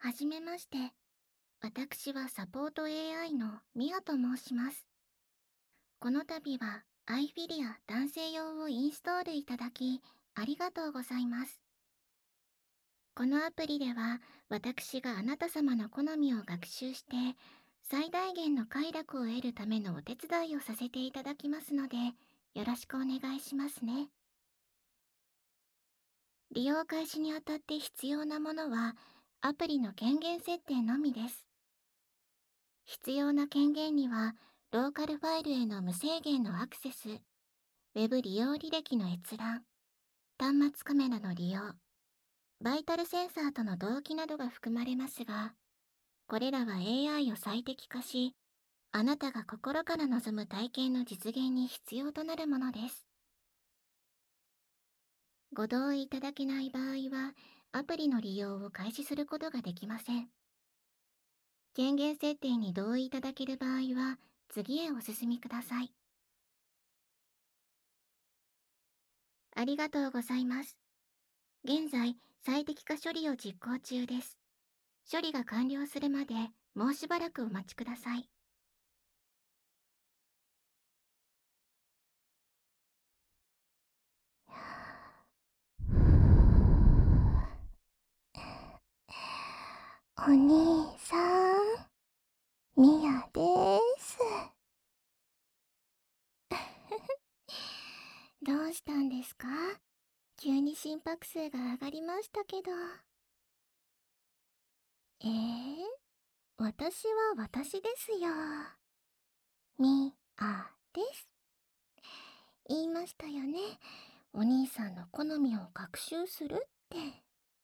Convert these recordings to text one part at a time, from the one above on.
はじめまして。私はサポート AI のミアと申します。この度はアイフィリア男性用をインストールいただき、ありがとうございます。このアプリでは、私があなた様の好みを学習して、最大限の快楽を得るためのお手伝いをさせていただきますので、よろしくお願いしますね。利用開始にあたって必要なものは、アプリの権限設定のみです。必要な権限には、ローカルファイルへの無制限のアクセス、ウェブ利用履歴の閲覧、端末カメラの利用、バイタルセンサーとの同期などが含まれますが、これらは AI を最適化し、あなたが心から望む体験の実現に必要となるものです。ご同意いただけない場合は、アプリの利用を開始することができません。権限設定に同意いただける場合は、次へお進みください。ありがとうございます。現在、最適化処理を実行中です。処理が完了するまで、もうしばらくお待ちください。お兄さん、ミヤです。どうしたんですか？急に心拍数が上がりましたけど。私は私ですよ。ミアです。言いましたよね。お兄さんの好みを学習するって。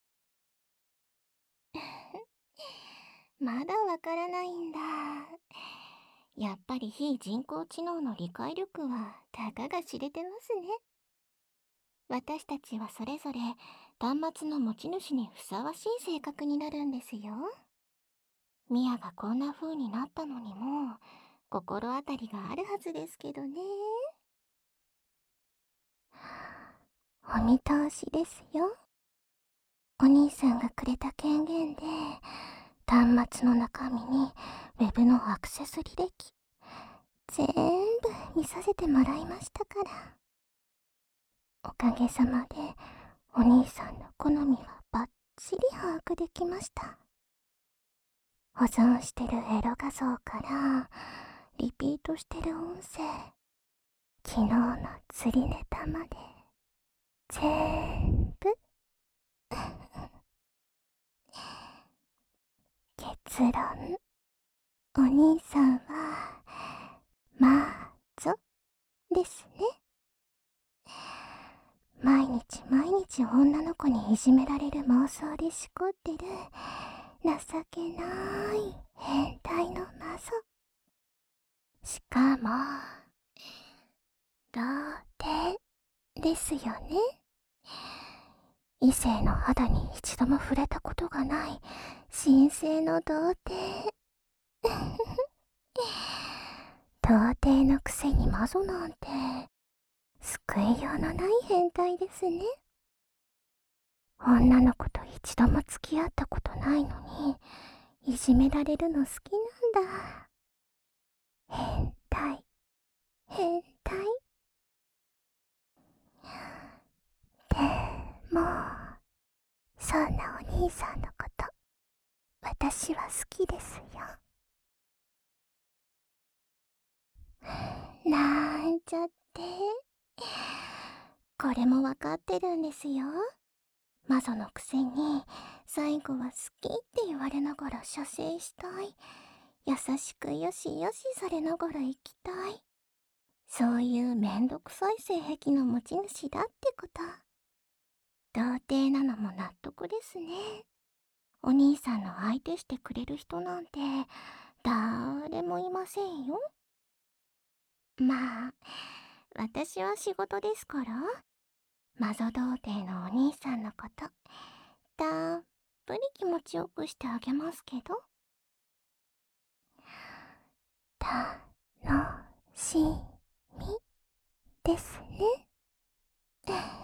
まだわからないんだ。やっぱり非人工知能の理解力はたかが知れてますね。私たちはそれぞれ端末の持ち主にふさわしい性格になるんですよ。ミアがこんな風になったのにも心当たりがあるはずですけどね。お見通しですよ。お兄さんがくれた権限で端末の中身にウェブのアクセス履歴全部見させてもらいましたから。おかげさまでお兄さんの好みはバッチリ把握できました。保存してるエロ画像からリピートしてる音声、昨日の釣りネタまで全部。結論、お兄さんはマーゾですね。毎日毎日女の子にいじめられる妄想でしこってる情けない変態のマゾ。しかも童貞ですよね。異性の肌に一度も触れたことがない神聖の童貞。童貞のくせにマゾなんて救いようのない変態ですね。女の子と一度も付き合ったことないのにいじめられるの好きなんだ。変態、変態。でも、そんなお兄さんのこと私は好きですよ。なんちゃって。これもわかってるんですよ。マゾのくせに最後は好きって言われながら射精したい。優しくよしよしされながら生きたい。そういうめんどくさい性癖の持ち主だってこと。童貞なのも納得ですね。お兄さんの相手してくれる人なんて誰もいませんよ。まあ、私は仕事ですから、マゾ童貞のお兄さんのこと、たっぷり気持ちよくしてあげますけど。楽しみですね。